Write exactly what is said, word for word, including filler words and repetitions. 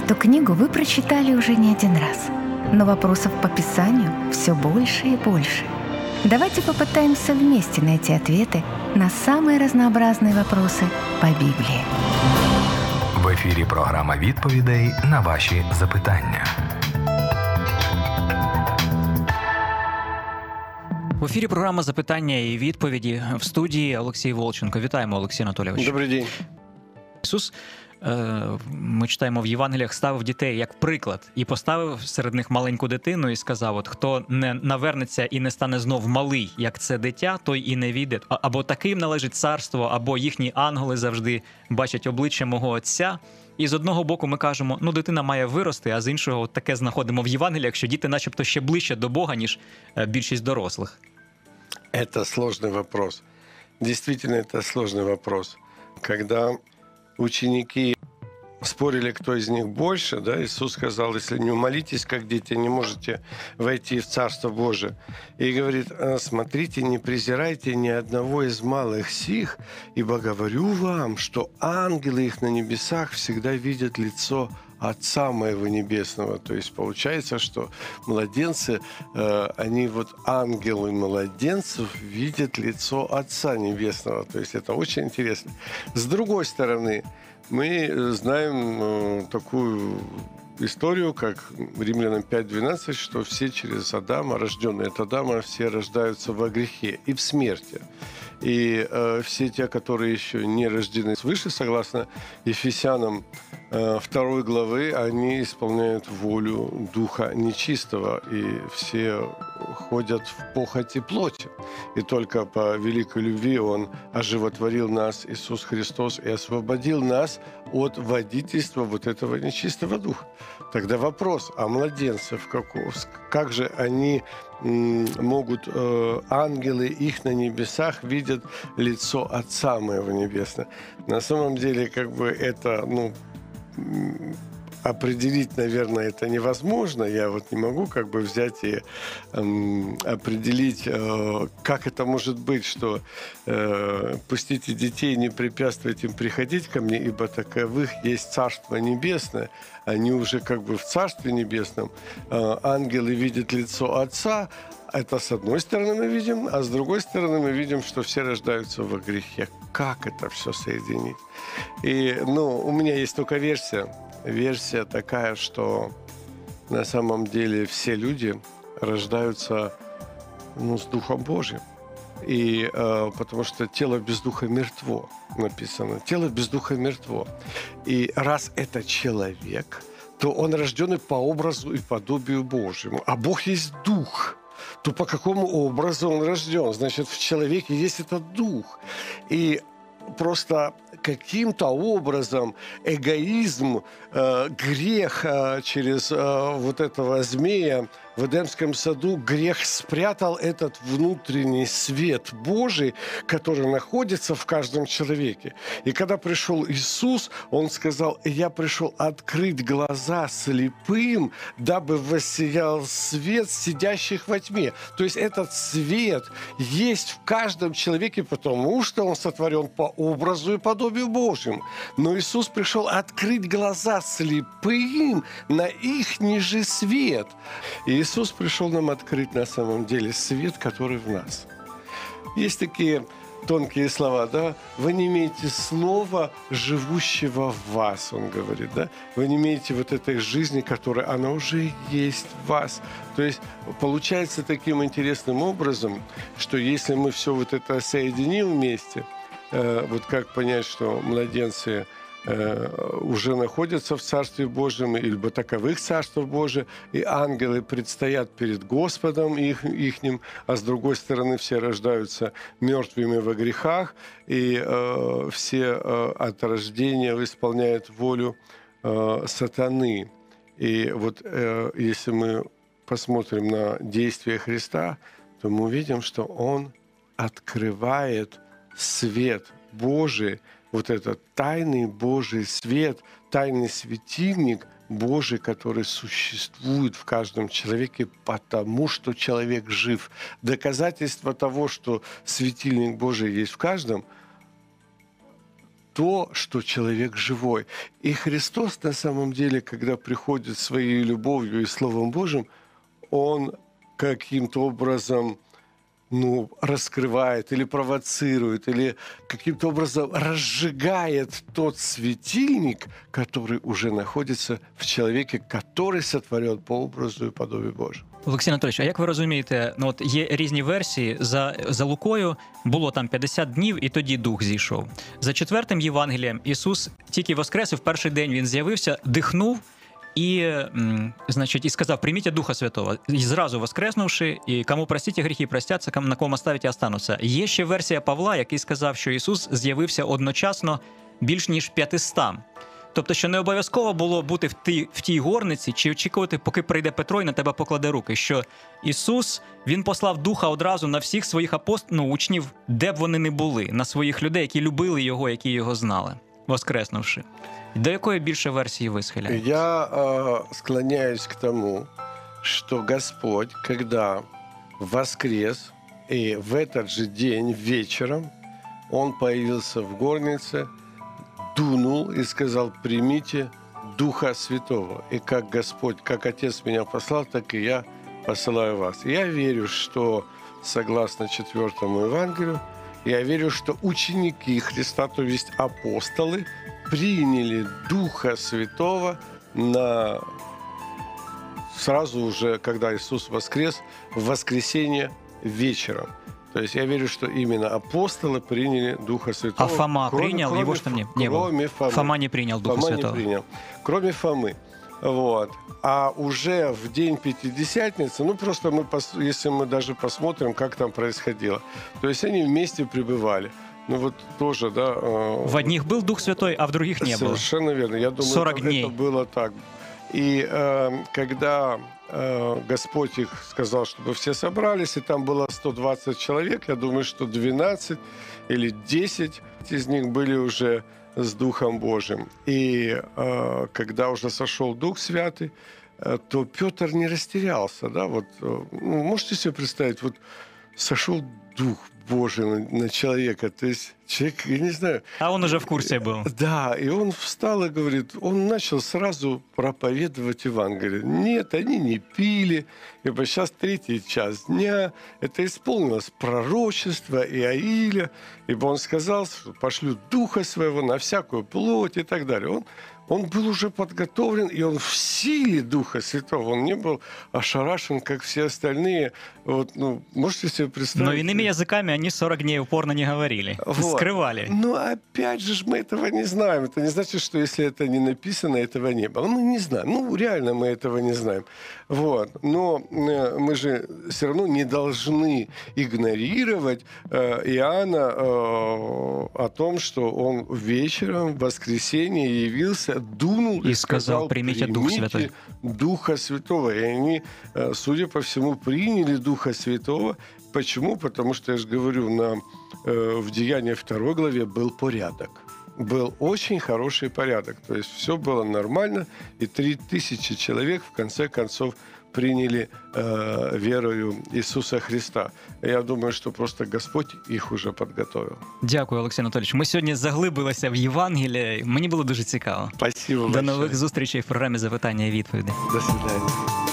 Эту книгу вы прочитали уже не один раз, но вопросов по Писанию все больше и больше. Давайте попытаемся вместе найти ответы на самые разнообразные вопросы по Біблії. В ефірі програма відповідей на ваші запитання. В ефірі програма «Запитання і відповіді», в студії Олексій Волченко. Вітаємо, Олексій Анатолійович. Добрий день. Ісус, ми читаємо в Євангеліях, ставив дітей як приклад і поставив серед них маленьку дитину і сказав, от хто не навернеться і не стане знов малий, як це дитя, той і не війде. Або таким належить царство, або їхні ангели завжди бачать обличчя мого Отця. І з одного боку ми кажемо, ну дитина має вирости, а з іншого от таке знаходимо в Євангеліях, що діти начебто ще ближче до Бога, ніж більшість дорослих. Это сложный вопрос. Действительно, это сложный вопрос. Когда ученики спорили, кто из них больше, да, Иисус сказал, если не умолитесь, как дети, не можете войти в Царство Божие. И говорит, смотрите, не презирайте ни одного из малых сих, ибо говорю вам, что ангелы их на небесах всегда видят лицо Отца Моего Небесного. То есть получается, что младенцы, они вот ангелы младенцев видят лицо Отца Небесного. То есть это очень интересно. С другой стороны, мы знаем такую историю, как Римлянам пять двенадцать, что все через Адама, рожденные от Адама, все рождаются во грехе и в смерти. И э, все те, которые еще не рождены свыше, согласно Ефесянам э, второй главы, они исполняют волю Духа Нечистого, и все ходят в похоти плоти. И только по великой любви Он оживотворил нас, Иисус Христос, и освободил нас от водительства вот этого нечистого духа. Тогда вопрос, а младенцев каков? Как же они могут, э, ангелы их на небесах видят лицо Отца Моего Небесного? На самом деле, как бы это, ну, определить, наверное, это невозможно. Я вот не могу как бы взять и э, определить, э, как это может быть, что э, пустите детей, не препятствуйте им приходить ко мне, ибо таковых есть Царство Небесное. Они уже как бы в Царстве Небесном. Э, ангелы видят лицо Отца. Это с одной стороны мы видим, а с другой стороны мы видим, что все рождаются во грехе. Как это все соединить? И, ну, у меня есть только версия. Версия такая, что на самом деле все люди рождаются, ну, с Духом Божьим. И э, потому что тело без духа мертво, написано. Тело без духа мертво. И раз это человек, то он рожденный по образу и подобию Божьему. А Бог есть дух. То по какому образу он рожден? Значит, в человеке есть этот дух. И просто каким-то образом эгоизм, э, грех э, через э, вот этого змея в Эдемском саду, грех спрятал этот внутренний свет Божий, который находится в каждом человеке. И когда пришел Иисус, Он сказал, я пришел открыть глаза слепым, дабы воссиял свет сидящих во тьме. То есть этот свет есть в каждом человеке, потому что он сотворен по образу и подобию Божьему. Но Иисус пришел открыть глаза слепым на их ниже свет. И Иисус пришел нам открыть на самом деле свет, который в нас. Есть такие тонкие слова, да? Вы не имеете слова, живущего в вас, он говорит, да? Вы не имеете вот этой жизни, которая, она уже есть в вас. То есть получается таким интересным образом, что если мы все вот это соединим вместе, э, вот как понять, что младенцы уже находятся в Царстве Божьем, либо таковых Царство Божие, и ангелы предстоят перед Господом их, ихним, а с другой стороны все рождаются мертвыми во грехах, и э, все э, от рождения исполняют волю э, сатаны. И вот э, если мы посмотрим на действия Христа, то мы увидим, что Он открывает свет Божий, вот этот тайный Божий свет, тайный светильник Божий, который существует в каждом человеке, потому что человек жив. Доказательство того, что светильник Божий есть в каждом, то, что человек живой. И Христос на самом деле, когда приходит своей любовью и Словом Божьим, Он каким-то образом ну, раскрывает или провоцирует, или каким-то образом разжигает тот светильник, который уже находится в человеке, который сотворен по образу и подобию Божьему. Олексій Анатолійович, а як ви розумієте, ну от є різні версії, за, за Лукою було там п'ятдесят днів і тоді Дух зійшов. За четвертим Євангелієм Ісус тільки воскрес, і в перший день Він з'явився, дихнув і, м, значить, і сказав, прийміть Духа Святого. І зразу воскреснувши, і кому простите гріхи, простяться, кому на кому оставите, остануться. Є ще версія Павла, який сказав, що Ісус з'явився одночасно більш ніж п'ятистам. Тобто, що не обов'язково було бути в тій, в тій горниці, чи очікувати, поки прийде Петро і на тебе покладе руки. Що Ісус, Він послав Духа одразу на всіх своїх апост... ну, учнів, де б вони не були, на своїх людей, які любили Його, які Його знали, воскреснувши. До якої більше версії ви схиляєтесь? Я э, склоняюсь к тому, что Господь, когда воскрес, и в этот же день вечером Он появился в горнице, дунул и сказал, примите Духа Святого. И как Господь, как Отец меня послал, так и я посылаю вас. Я верю, что, согласно четвертому Евангелию, я верю, что ученики Христа, то есть апостолы, приняли Духа Святого на... сразу уже, когда Иисус воскрес, в воскресенье вечером. То есть я верю, что именно апостолы приняли Духа Святого. А Фома кроме, принял? кроме, Его что не, не кроме было? Фомы. Фома не принял Духа Фома Святого. не принял. Кроме Фомы. Вот. А уже в день Пятидесятницы, ну просто мы, если мы даже посмотрим, как там происходило, то есть они вместе пребывали. Ну вот тоже, да. В одних был Дух Святой, а в других не было. Совершенно верно. Я думаю, сорок это, дней. это было так. И э, когда э, Господь их сказал, чтобы все собрались, и там было сто двадцать человек, я думаю, что двенадцать или десять из них были уже с Духом Божиим. И э, когда уже сошел Дух Святый, э, то Петр не растерялся. Да? Вот, э, ну, можете себе представить, вот сошел Дух Божий на, на человека. То есть человек, я не знаю... А он уже в курсе был. Да, и он встал и говорит, он начал сразу проповедовать Евангелие. Нет, они не пили, ибо сейчас третий час дня. Это исполнилось пророчество Иаиля, ибо он сказал, что пошлю Духа Своего на всякую плоть и так далее. Он, он был уже подготовлен, и он в силе Духа Святого. Он не был ошарашен, как все остальные. Вот, ну, можете себе представить? Но иными языками они сорок дней упорно не говорили. Вот. Скрывали. Но опять же мы этого не знаем. Это не значит, что если это не написано, этого не было. Мы не знаем. Ну, реально мы этого не знаем. Вот. Но э, мы же все равно не должны игнорировать э, Иоанна э, о том, что он вечером в воскресенье явился, дунул и, и сказал, примите Дух Святой. Духа Святого. И они, э, судя по всему, приняли Духа Святого. Почему? Потому что, я же говорю, на, э, в Деянии второй главе был порядок. Был очень хороший порядок. То есть все было нормально, и три тысячи человек в конце концов приняли э, верою Иисуса Христа. Я думаю, що просто Господь їх уже підготовив. Дякую, Олексій Анатолійович. Ми сьогодні заглибилися в Євангеліє. Мені було дуже цікаво. Спасибо До большое. нових зустрічей в програмі «Запитання і відповіді». До свидания.